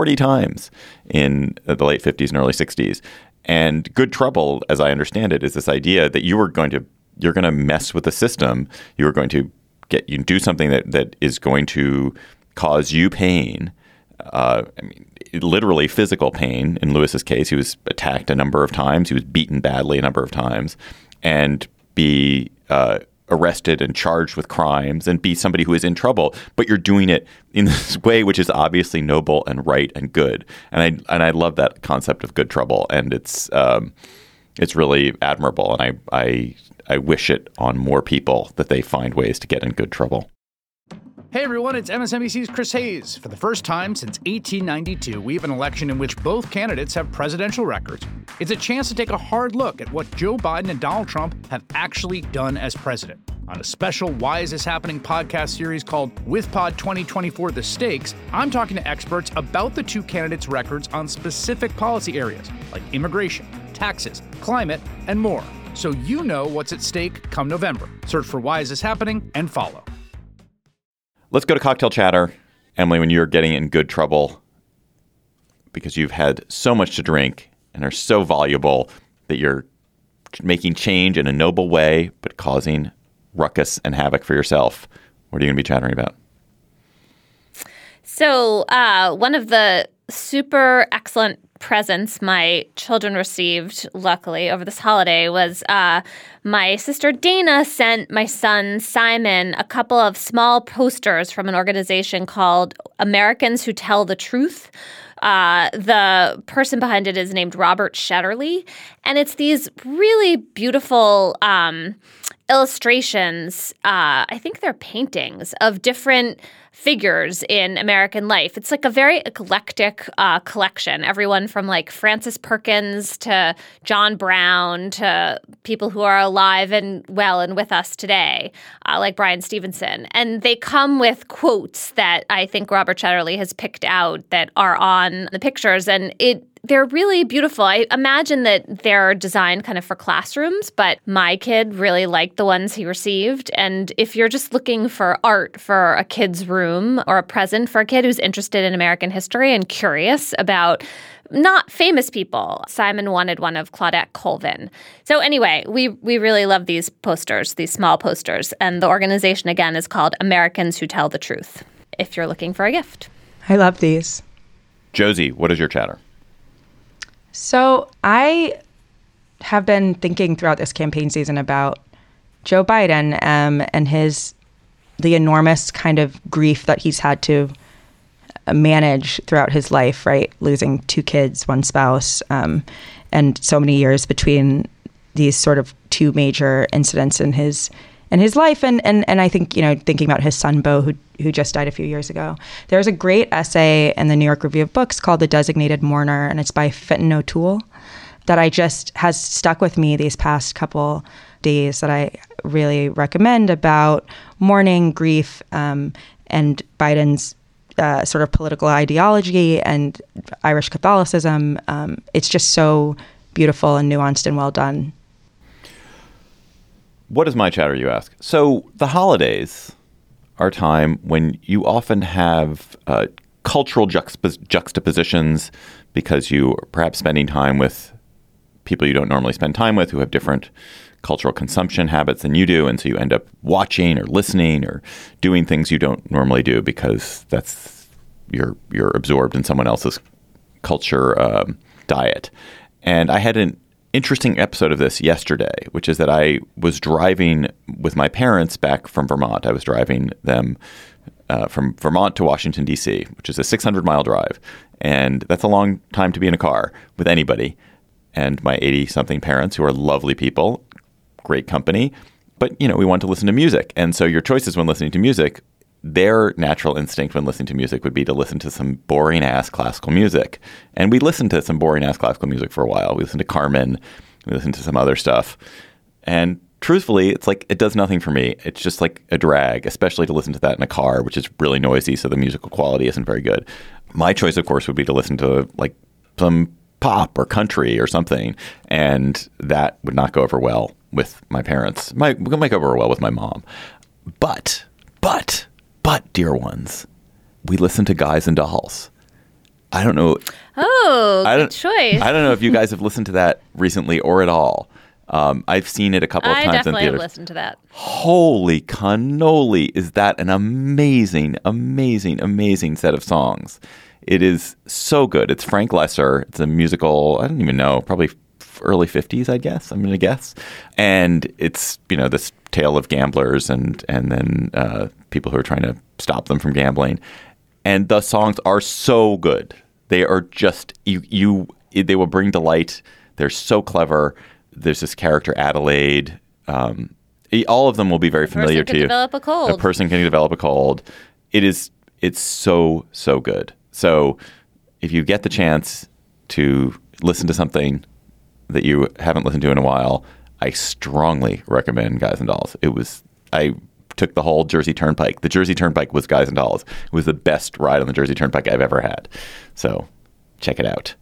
in the late 50s and early 60s. And good trouble, as I understand it, is this idea that you're going to mess with the system. You're going to do something that is going to cause you pain. Literally physical pain. In Lewis's case, he was attacked a number of times. He was beaten badly a number of times, and be arrested and charged with crimes and be somebody who is in trouble. But you're doing it in this way, which is obviously noble and right and good. And I love that concept of good trouble, and it's really admirable. And I wish it on more people that they find ways to get in good trouble. Hey everyone, it's MSNBC's Chris Hayes. For the first time since 1892, we have an election in which both candidates have presidential records. It's a chance to take a hard look at what Joe Biden and Donald Trump have actually done as president. On a special Why Is This Happening podcast series called WithPod 2024 The Stakes, I'm talking to experts about the two candidates' records on specific policy areas like immigration, taxes, climate, and more. So you know what's at stake come November. Search for Why Is This Happening and follow. Let's go to cocktail chatter. Emily, when you're getting in good trouble because you've had so much to drink and are so voluble that you're making change in a noble way, but causing ruckus and havoc for yourself. What are you going to be chattering about? So one of the super excellent presents my children received, luckily, over this holiday was my sister Dana sent my son Simon a couple of small posters from an organization called Americans Who Tell the Truth. The person behind it is named Robert Shetterly, and it's these really beautiful illustrations. I think they're paintings of different figures in American life. It's like a very eclectic collection. Everyone from like Francis Perkins to John Brown to people who are alive and well and with us today, like Brian Stevenson. And they come with quotes that I think Robert Shetterly has picked out that are on the pictures. And they're really beautiful. I imagine that they're designed kind of for classrooms, but my kid really liked the ones he received. And if you're just looking for art for a kid's room or a present for a kid who's interested in American history and curious about not famous people, Simon wanted one of Claudette Colvin. So anyway, we really love these posters, these small posters. And the organization, again, is called Americans Who Tell the Truth, if you're looking for a gift. I love these. Josie, what is your chatter? So I have been thinking throughout this campaign season about Joe Biden and the enormous kind of grief that he's had to manage throughout his life, right? Losing 2 kids, 1 spouse, and so many years between these sort of 2 major incidents in his life. And I think, thinking about his son, Beau, who just died a few years ago. There's a great essay in the New York Review of Books called The Designated Mourner, and it's by Fintan O'Toole that has stuck with me these past couple days that I really recommend about mourning, grief, and Biden's sort of political ideology and Irish Catholicism. It's just so beautiful and nuanced and well done. What is my chatter, you ask? So the holidays are a time when you often have cultural juxtapositions because you are perhaps spending time with people you don't normally spend time with who have different cultural consumption habits than you do. And so you end up watching or listening or doing things you don't normally do because you're absorbed in someone else's culture diet. And I had an interesting episode of this yesterday, which is that I was driving with my parents back from Vermont. I was driving them from Vermont to Washington, D.C., which is a 600-mile drive. And that's a long time to be in a car with anybody. And my 80-something parents, who are lovely people, great company. But, we want to listen to music. And so your choices when listening to music, their natural instinct when listening to music would be to listen to some boring-ass classical music. And we listened to some boring-ass classical music for a while. We listened to Carmen. We listened to some other stuff. And truthfully, it's like it does nothing for me. It's just like a drag, especially to listen to that in a car, which is really noisy, so the musical quality isn't very good. My choice, of course, would be to listen to like some pop or country or something, and that would not go over well with my parents. It might go over well with my mom. But, dear ones, we listen to Guys and Dolls. I don't know. Oh, good choice. I don't know if you guys have listened to that recently or at all. I've seen it a couple of times in theaters. I definitely have listened to that. Holy cannoli, is that an amazing, amazing, amazing set of songs. It is so good. It's Frank Lesser. It's a musical, I don't even know, probably early 50s, I guess. I'm going to guess. And it's, this tale of gamblers and then people who are trying to stop them from gambling. And the songs are so good. They are just, they will bring delight. They're so clever. There's this character, Adelaide. All of them will be very familiar to you. A person can develop a cold. It's so, so good. So if you get the chance to listen to something that you haven't listened to in a while, I strongly recommend Guys and Dolls. I took the whole Jersey Turnpike. The Jersey Turnpike was Guys and Dolls. It was the best ride on the Jersey Turnpike I've ever had. So check it out.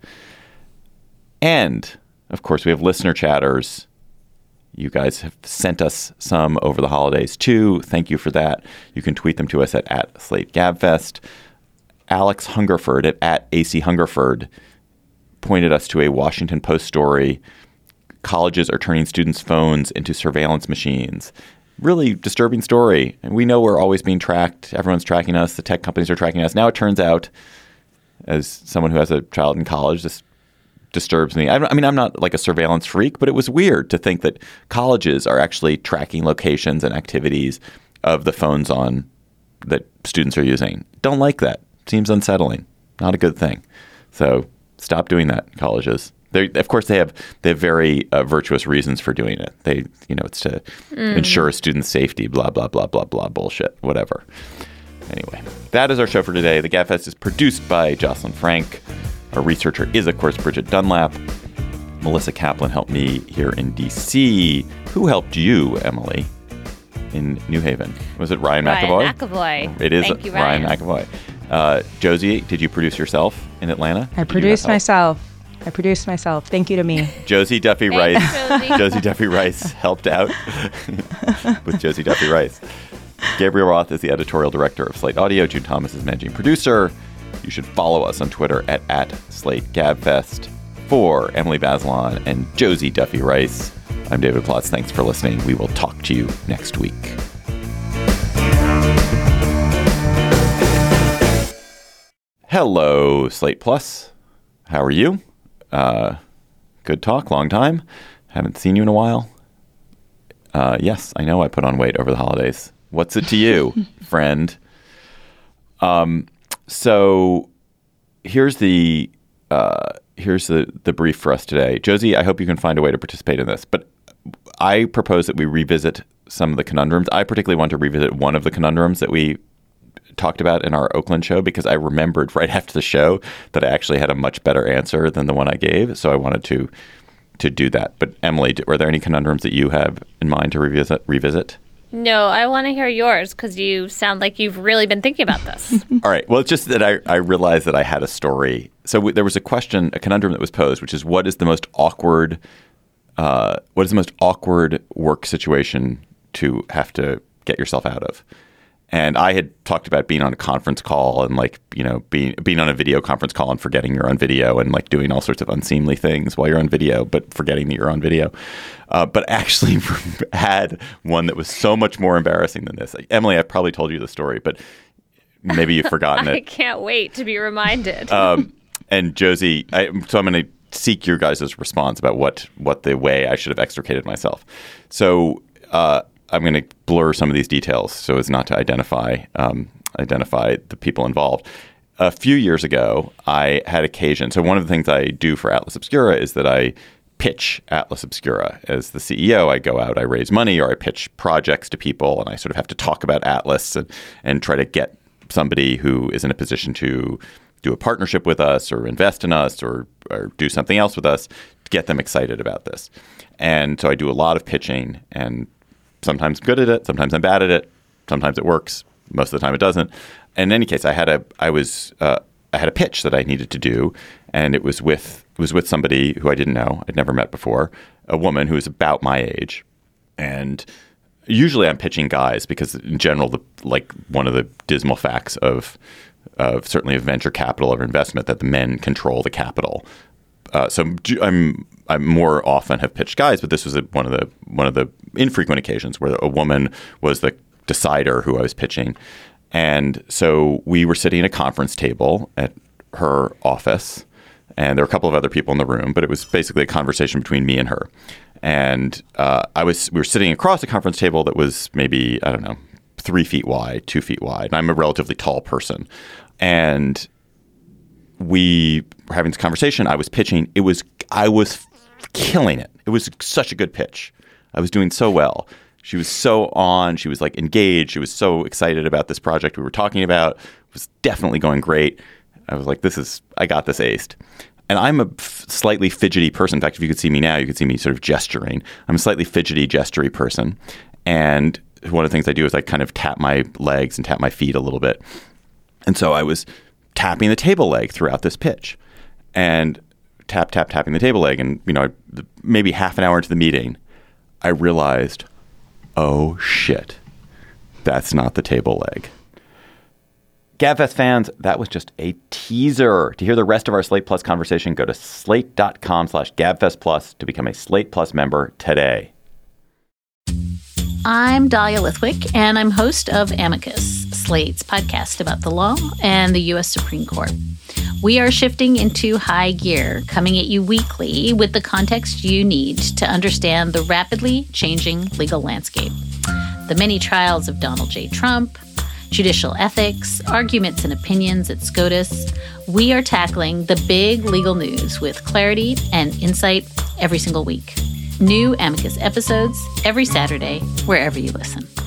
And, of course, we have listener chatters. You guys have sent us some over the holidays, too. Thank you for that. You can tweet them to us at @SlateGabFest. Alex Hungerford at AC Hungerford pointed us to a Washington Post story colleges are turning students' phones into surveillance machines. Really disturbing story. And we know we're always being tracked. Everyone's tracking us. The tech companies are tracking us. Now it turns out, as someone who has a child in college, this disturbs me. I mean, I'm not like a surveillance freak, but it was weird to think that colleges are actually tracking locations and activities of the phones that students are using. Don't like that. Seems unsettling. Not a good thing. So stop doing that, colleges. Of course, they have very virtuous reasons for doing it. It's to ensure student safety, blah, blah, blah, blah, blah, bullshit, whatever. Anyway, that is our show for today. The Gabfest is produced by Jocelyn Frank. Our researcher is, of course, Bridget Dunlap. Melissa Kaplan helped me here in D.C. Who helped you, Emily, in New Haven? Was it Ryan McAvoy? McAvoy. It is Thank you, Ryan McAvoy. Josie, did you produce yourself in Atlanta? I produced myself. Thank you to me. Josie Duffy Rice. Josie. Josie Duffy Rice helped out with Josie Duffy Rice. Gabriel Roth is the editorial director of Slate Audio. June Thomas is managing producer. You should follow us on Twitter at @SlateGabFest. For Emily Bazelon and Josie Duffy Rice, I'm David Plotz. Thanks for listening. We will talk to you next week. Hello, Slate Plus. How are you? Good talk. Long time. Haven't seen you in a while. Yes, I know I put on weight over the holidays. What's it to you, friend? So here's the brief for us today. Josie, I hope you can find a way to participate in this. But I propose that we revisit some of the conundrums. I particularly want to revisit one of the conundrums that we talked about in our Oakland show, because I remembered right after the show that I actually had a much better answer than the one I gave. So I wanted to do that. But Emily, were there any conundrums that you have in mind to revisit? No, I want to hear yours because you sound like you've really been thinking about this. All right. Well, it's just that I realized that I had a story. So there was a conundrum that was posed, which is what is the most awkward work situation to have to get yourself out of? And I had talked about being on a conference call and being on a video conference call and forgetting you're on video and doing all sorts of unseemly things while you're on video, but forgetting that you're on video. But actually had one that was so much more embarrassing than this. Emily, I've probably told you the story, but maybe you've forgotten it. I can't wait to be reminded. And Josie, so I'm going to seek your guys' response about what the way I should have extricated myself. So I'm going to blur some of these details so as not to identify the people involved. A few years ago, I had occasion. So one of the things I do for Atlas Obscura is that I pitch Atlas Obscura. As the CEO, I go out, I raise money, or I pitch projects to people, and I sort of have to talk about Atlas and try to get somebody who is in a position to do a partnership with us or invest in us or do something else with us to get them excited about this. And so I do a lot of pitching, and sometimes good at it, sometimes I'm bad at it, sometimes it works, most of the time it doesn't. In any case, I had a pitch that I needed to do, and it was with somebody who I didn't know, I'd never met before, a woman who was about my age. And usually I'm pitching guys because in general, one of the dismal facts of certainly of venture capital or investment that the men control the capital. So I'm more often have pitched guys, but this was one of the infrequent occasions where a woman was the decider who I was pitching. And so we were sitting at a conference table at her office, and there were a couple of other people in the room, but it was basically a conversation between me and her. And we were sitting across a conference table that was maybe, 3 feet wide, 2 feet wide. And I'm a relatively tall person. And we were having this conversation. I was pitching. I was killing it. It was such a good pitch. I was doing so well. She was so on. She was engaged. She was so excited about this project we were talking about. It was definitely going great. I was like, I got this aced. And I'm a slightly fidgety person. In fact, if you could see me now, you could see me sort of gesturing. I'm a slightly fidgety, gestury person. And one of the things I do is I kind of tap my legs and tap my feet a little bit. And so I was tapping the table leg throughout this pitch, and tapping the table leg. And, maybe half an hour into the meeting, I realized, oh shit, that's not the table leg. GabFest fans, that was just a teaser. To hear the rest of our Slate Plus conversation, go to slate.com/GabFest Plus to become a Slate Plus member today. I'm Dahlia Lithwick, and I'm host of Amicus, Slate's podcast about the law and the U.S. Supreme Court. We are shifting into high gear, coming at you weekly with the context you need to understand the rapidly changing legal landscape. The many trials of Donald J. Trump, judicial ethics, arguments and opinions at SCOTUS. We are tackling the big legal news with clarity and insight every single week. New Amicus episodes every Saturday, wherever you listen.